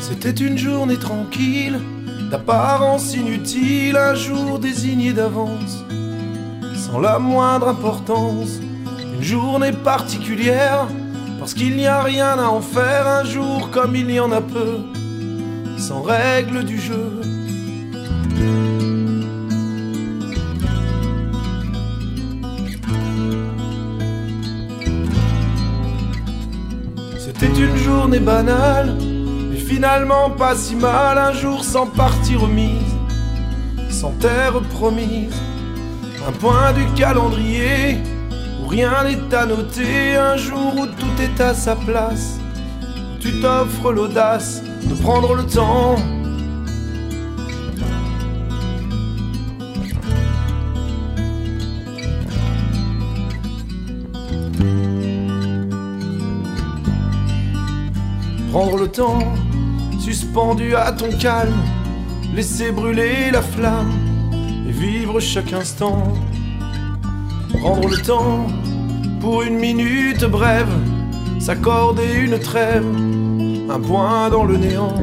C'était une journée tranquille, d'apparence inutile, un jour désigné d'avance, sans la moindre importance. Une journée particulière, parce qu'il n'y a rien à en faire, un jour comme il y en a peu, sans règle du jeu. C'était une journée banale, mais finalement pas si mal, un jour sans partie remise, sans terre promise, un point du calendrier où rien n'est à noter, un jour où tout est à sa place, où tu t'offres l'audace de prendre le temps. Prendre le temps, suspendu à ton calme, laisser brûler la flamme et vivre chaque instant. Prendre le temps, pour une minute brève, s'accorder une trêve, un point dans le néant.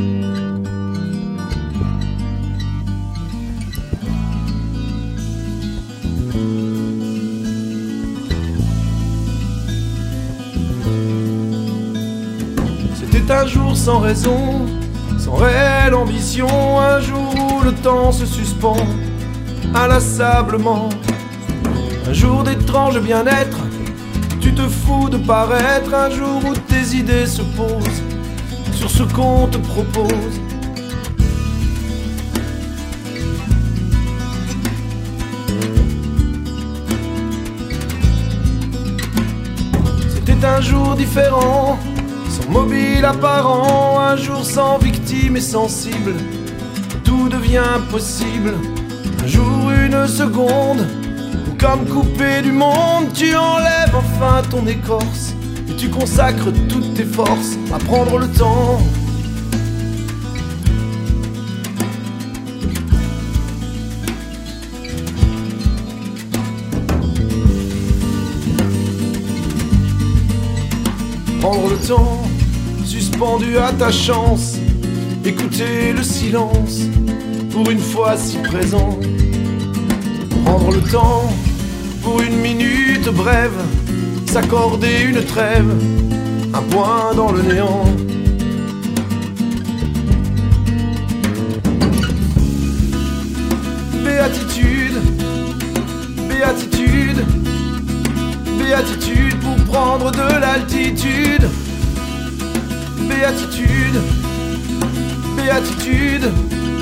C'était un jour sans raison, sans réelle ambition, un jour où le temps se suspend inlassablement. Un jour d'étrange bien-être, tu te fous de paraître, un jour où tes idées se posent sur ce qu'on te propose. C'était un jour différent, sans mobile apparent, un jour sans victime et sensible, tout devient possible. Un jour, une seconde, où comme coupé du monde, tu enlèves enfin ton écorce et tu consacres toutes tes forces à prendre le temps. Prendre le temps, suspendu à ta chance, écouter le silence, pour une fois si présent. Prendre le temps, pour une minute brève, s'accorder une trêve, un point dans le néant. Béatitude, béatitude, béatitude pour prendre de l'altitude. Béatitude, béatitude.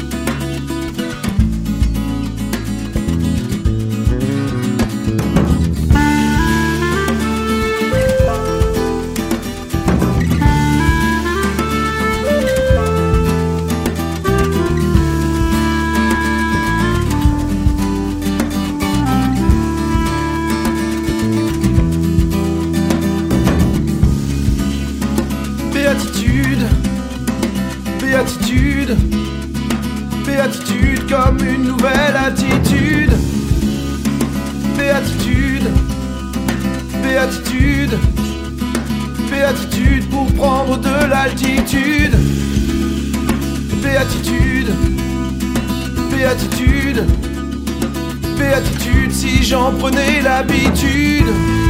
Béatitude, béatitude, béatitude comme une nouvelle attitude. Béatitude, béatitude, béatitude pour prendre de l'altitude. Béatitude, béatitude, béatitude si j'en prenais l'habitude.